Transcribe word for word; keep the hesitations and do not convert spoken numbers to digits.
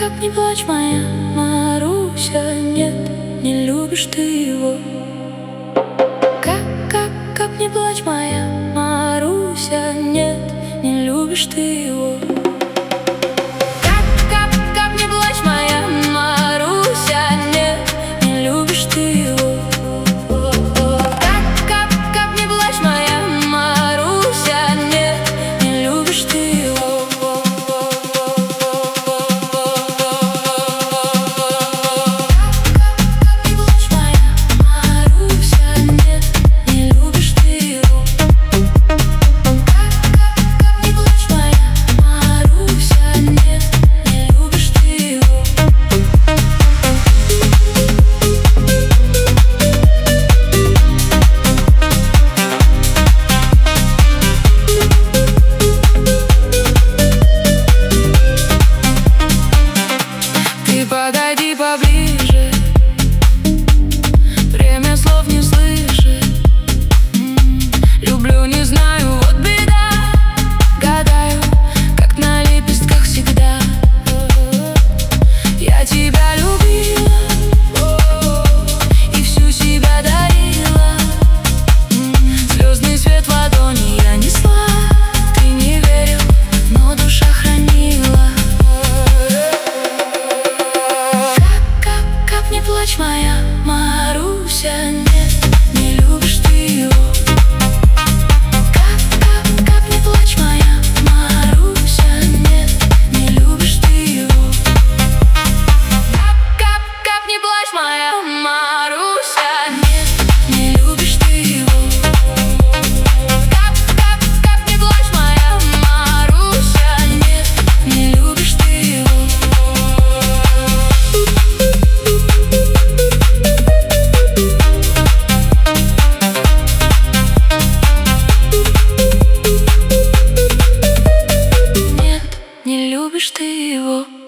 как не плачь, моя Маруся, нет, не любишь ты его. Как, как, как не плачь, моя Маруся, нет, не любишь ты его. Как, как, как не плачь, моя Маруся, нет, не любишь ты его. Как, как, как не плачь, моя Маруся, нет, не любишь ты его. Подойди поближе, время слов не слышит. Люблю, не знаю, вот беда. Гадаю, как на лепестках всегда. Я тебя любила и всю себя дарила. Звездный свет в ладони я несла. Ты не верил, но душа хранила. Не плачь, моя Маруся, нет, не любишь ты его. Как, как, как не плачь, моя Маруся, нет, не любишь ты его. Как, как, как не плачь, моя Маруся, нет, не любишь ты его. Как, как, как не плачь, моя Маруся, нет, не любишь ты его. Не любишь ты его.